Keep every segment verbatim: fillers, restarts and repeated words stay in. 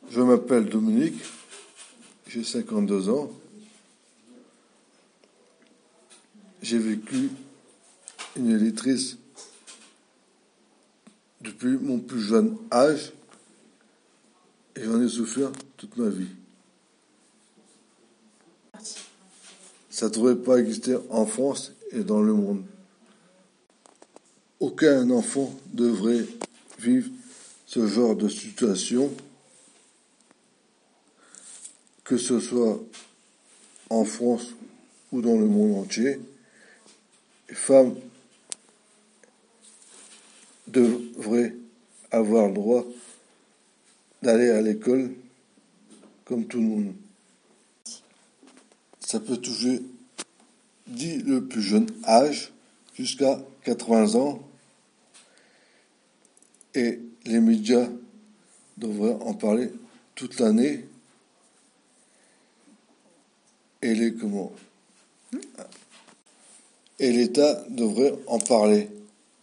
Je m'appelle Dominique, j'ai cinquante-deux ans. J'ai vécu une illettresse depuis mon plus jeune âge et j'en ai souffert toute ma vie. Ça ne devrait pas exister en France et dans le monde. Aucun enfant devrait vivre ce genre de situation, que ce soit en France ou dans le monde entier. Les femmes devraient avoir le droit d'aller à l'école comme tout le monde. Ça peut toucher dès le plus jeune âge jusqu'à quatre-vingts ans et les médias devraient en parler toute l'année et les comment et l'État devrait en parler.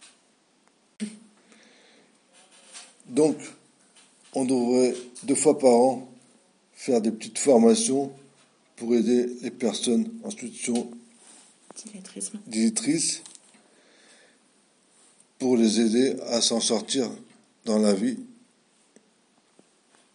Donc, on devrait deux fois par an faire des petites formations pour aider les personnes en situation d'illettrisme, pour les aider à s'en sortir dans la vie